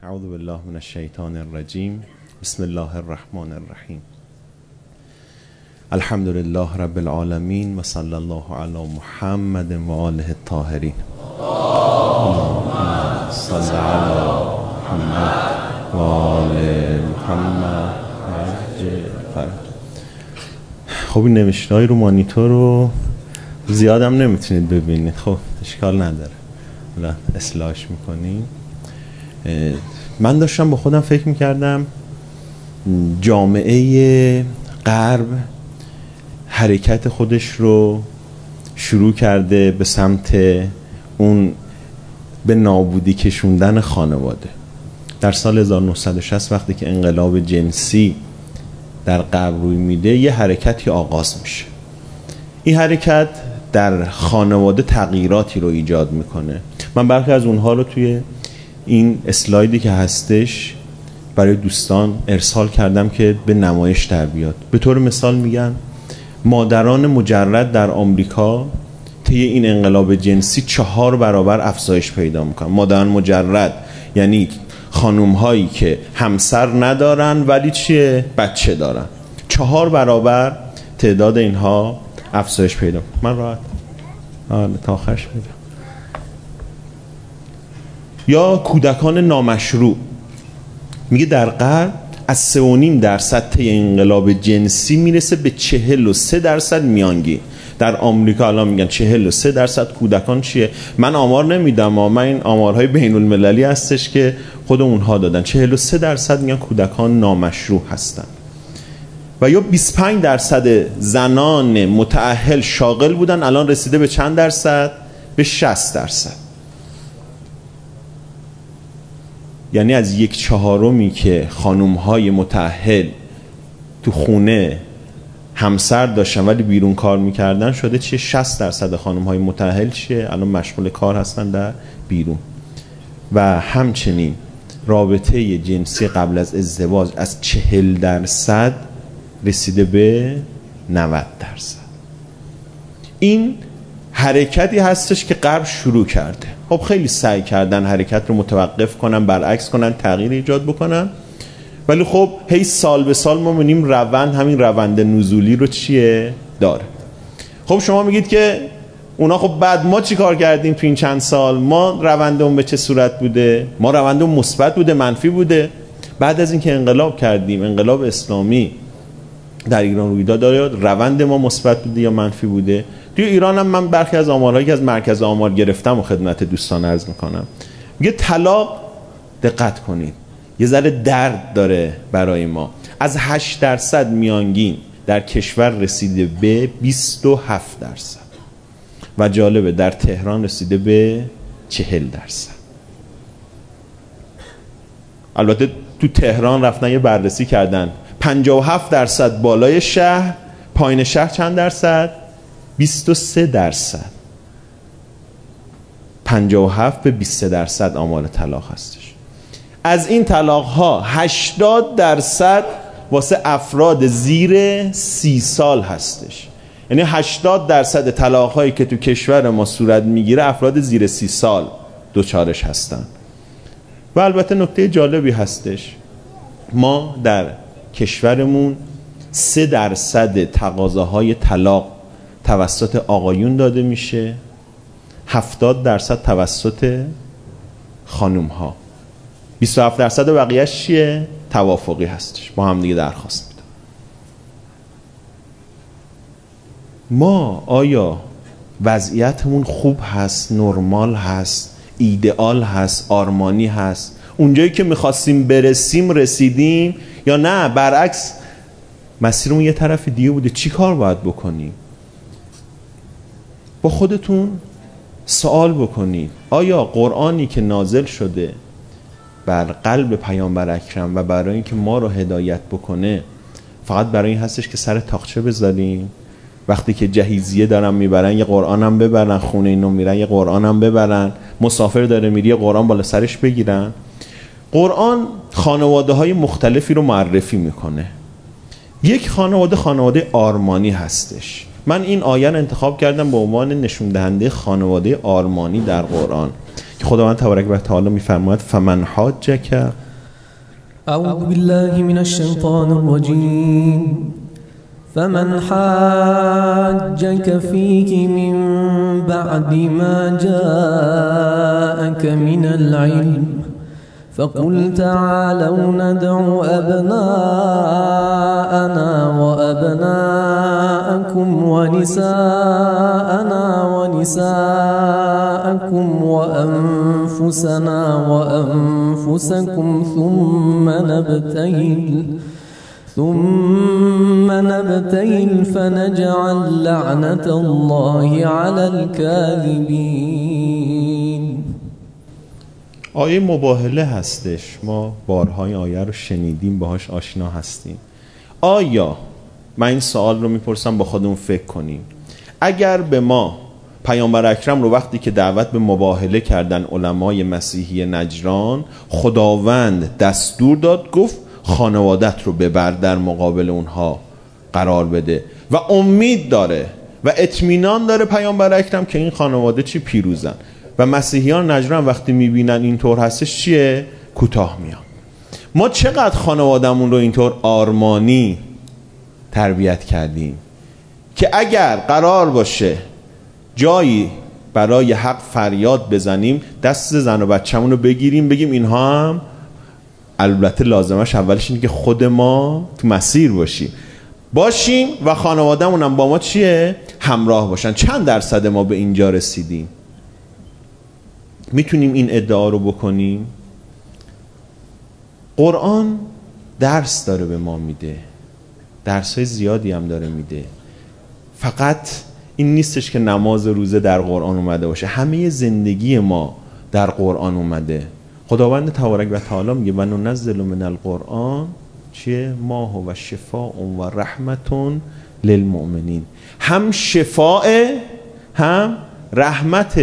اعوذ بالله من الشیطان الرجیم. بسم الله الرحمن الرحیم. الحمد لله رب العالمین و صلی الله علی محمد و آله الطاهرین. اللهم صل علی محمد و آل محمد. خب این نوشته‌های رو مانیتور رو زیادم نمیتونید ببینید، خب اشکال نداره، حالا اصلاحش میکنیم. من داشتم با خودم فکر میکردم جامعه غرب حرکت خودش رو شروع کرده به سمت اون به نابودی کشوندن خانواده. در سال 1960 وقتی که انقلاب جنسی در غرب روی میده، یه حرکتی آغاز میشه. این حرکت در خانواده تغییراتی رو ایجاد میکنه. من برخی از اونها رو توی این اسلایدی که هستش برای دوستان ارسال کردم که به نمایش در بیاد. به طور مثال میگن مادران مجرد در آمریکا طی این انقلاب جنسی 4 برابر افزایش پیدا میکنن. مادران مجرد یعنی خانوم هایی که همسر ندارن ولی بچه دارن. 4 برابر تعداد اینها افزایش پیدا. من راحت تا آخرش میگم. یا کودکان نامشروع، میگه در غرب از 3.5% طی انقلاب جنسی میرسه به 43% میانگین. در آمریکا الان میگن 43% کودکان من آمار نمیدم، من این آمارهای بین المللی هستش که خود اونها دادن. 43% میگن کودکان نامشروع هستن. و یا 25% زنان متأهل شاغل بودن، الان رسیده به چند درصد؟ به 60%. یعنی از 1/4 که خانوم‌های متأهل تو خونه همسر داشتن ولی بیرون کار میکردن، شده 60% خانوم‌های متأهل الان مشغول کار هستن در بیرون. و همچنین رابطه جنسی قبل از ازدواج از 40% رسیده به 90%. این حرکتی هستش که غرب شروع کرده. خب خیلی سعی کردن حرکت رو متوقف کنن، برعکس کنن، تغییر ایجاد بکنن، ولی خب هی سال به سال ما می‌بینیم همین روند نزولی رو داره. خب شما میگید که اونا خب بعد ما چی کار کردیم تو این چند سال؟ ما روندمون به چه صورت بوده؟ ما روندمون مثبت بوده، منفی بوده؟ بعد از اینکه انقلاب کردیم، انقلاب اسلامی در ایران روی داد، روند ما مثبت بوده یا منفی بوده؟ توی ایران هم من برخی از آمارهایی که از مرکز آمار گرفتم و خدمت دوستان عرض میکنم. میگه طلاق، دقت کنید، یه ذره درد داره برای ما، از 8% میانگین در کشور رسیده به 27%. و جالبه در تهران رسیده به 40%. البته تو تهران رفتن یه بررسی کردن 57% بالای شهر، پایین شهر چند درصد؟ 23%. 57 به 23% آمار طلاق هستش. از این طلاق ها 80% واسه افراد زیر 30 سال هستش. یعنی 80% طلاق هایی که تو کشور ما صورت میگیره افراد زیر 30 سال دوچارش هستن. و البته نکته جالبی هستش، ما در کشورمون 3% تقاضاهای طلاق توسط آقایون داده میشه، 70% توسط خانوم ها، 27% بقیهش توافقی هستش، با هم دیگه درخواست میدن. ما آیا وضعیتمون خوب هست، نرمال هست، ایدئال هست، آرمانی هست، اونجایی که میخواستیم برسیم رسیدیم، یا نه برعکس مسیرمون یه طرف دیگه بوده؟ چی کار باید بکنیم؟ با خودتون سوال بکنید. آیا قرآنی که نازل شده بر قلب پیامبر اکرم و برای اینکه ما رو هدایت بکنه فقط برای این هستش که سر تاقچه بذاریم؟ وقتی که جهیزیه دارن میبرن یه قرآن هم ببرن، خونه اینو میرن یه قرآن هم ببرن، مسافر داره میری یه قرآن بالا سرش بگیرن؟ قرآن خانواده های مختلفی رو معرفی میکنه. یک خانواده آرمانی هستش. من این آیه رو انتخاب کردم به عنوان نشون دهنده خانواده آرمانی در قرآن. که خداوند تبارک و تعالی میفرماید فمن حاجک. اعوذ بالله من الشیطان الرجیم فمن حاجك فيه من بعد ما جاءك من العلم فقل تعالوا ندع أبناءنا وأبناءكم ونساءنا ونساءكم وأنفسنا وأنفسكم ثم نبتهل فنجعل لعنة الله على الكاذبين. آیه مباهله هستش، ما بارها این آیه رو شنیدیم، باهاش آشنا هستیم. آیا من این سوال رو میپرسم با خودمون فکر کنیم، اگر به ما پیامبر اکرم رو وقتی که دعوت به مباهله کردن علمای مسیحی نجران، خداوند دستور داد گفت خانوادت رو ببر در مقابل اونها قرار بده و امید داره و اطمینان داره پیامبر اکرم که این خانواده چی پیروزن و مسیحیان نجران وقتی میبینن اینطور هستش چیه؟ کوتاه میان. ما چقدر خانوادمون رو اینطور آرمانی تربیت کردیم که اگر قرار باشه جایی برای حق فریاد بزنیم دست زن و بچه‌مون رو بگیریم بگیم اینها هم، البته لازمش اولش اینه که خود ما تو مسیر باشیم و خانواده‌مون هم با ما چیه؟ همراه باشن. چند درصد ما به اینجا رسیدیم؟ میتونیم این ادعا رو بکنیم؟ قرآن درس داره به ما میده، درس‌های زیادی هم داره میده. فقط این نیستش که نماز روزه در قرآن اومده باشه، همه زندگی ما در قرآن اومده. خداوند تبارک و تعالی میگه و ننزل من القرآن چیه؟ ما هو شفاء و رحمت للمؤمنین. هم شفاء هم رحمت.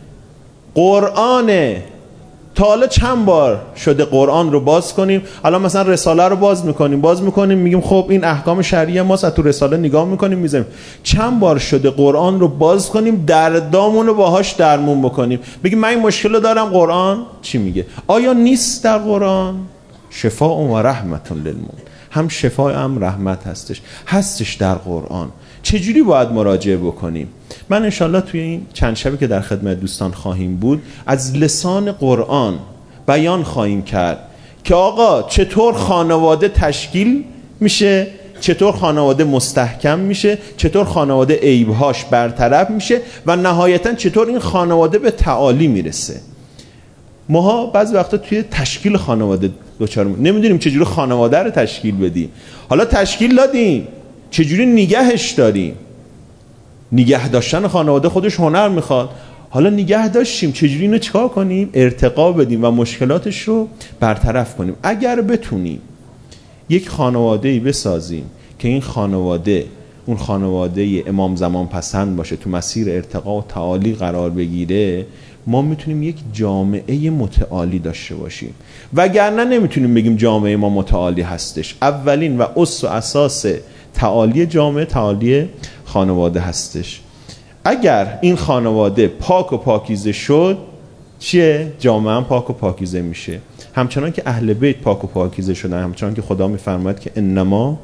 قرآنه. تا حالا چند بار شده قرآن رو باز کنیم؟ الان مثلا رساله رو باز میکنیم میگیم خب این احکام شرعی ماست، تو رساله نگاه میکنیم میذاریم. چند بار شده قرآن رو باز کنیم دردامون رو باهاش درمون بکنیم، بگیم من این مشکل رو دارم، قرآن چی میگه؟ آیا نیست در قرآن شفاء و رحمت للمؤمنین؟ هم شفاء هم رحمت هستش در قرآن. چجوری باید مراجعه بکنیم؟ من انشالله توی این چند شبی که در خدمت دوستان خواهیم بود از لسان قرآن بیان خواهیم کرد که آقا چطور خانواده تشکیل میشه، چطور خانواده مستحکم میشه، چطور خانواده عیبهاش برطرف میشه و نهایتاً چطور این خانواده به تعالی میرسه. ماها بعضی وقتا توی تشکیل خانواده دوچار نمیدونیم چجوری خانواده رو تشکیل بدیم. حالا تشکیل دادیم، چجوری نگهش داریم؟ نگه داشتن خانواده خودش هنر میخواد. حالا نگه داشتیم، چجوری اینو چیکار کنیم؟ ارتقا بدیم و مشکلاتش رو برطرف کنیم. اگر بتونیم یک خانواده‌ای بسازیم که این خانواده اون خانواده امام زمان پسند باشه، تو مسیر ارتقا و تعالی قرار بگیره، ما میتونیم یک جامعه متعالی داشته باشیم. وگرنه نمیتونیم بگیم جامعه ما متعالی هستش. اولین و اصل و اساس تعالی جامعه تعالی خانواده هستش. اگر این خانواده پاک و پاکیزه شد چیه؟ جامعه هم پاک و پاکیزه میشه. همچنان که اهل بیت پاک و پاکیزه شدن، همچنان که خدا میفرماید که انما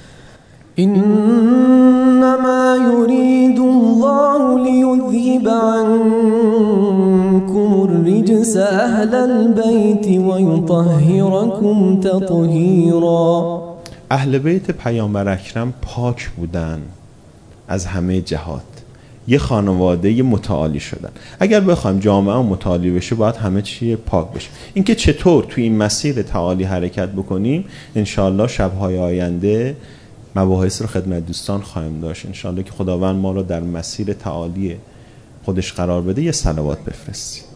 یرید الله لیذهب عنکم الرجس اهل البیت و یطهرکم تطهیرا. اهل بیت پیامبر اکرم پاک بودن از همه جهات، یه خانواده متعالی شدن. اگر بخوایم جامعه متعالی بشه باید همه چی پاک بشه. اینکه چطور توی این مسیر تعالی حرکت بکنیم انشالله شب‌های آینده مباحث رو خدمت دوستان خواهیم داشت. انشالله که خداوند ما رو در مسیر تعالی خودش قرار بده. یه صلوات بفرستید.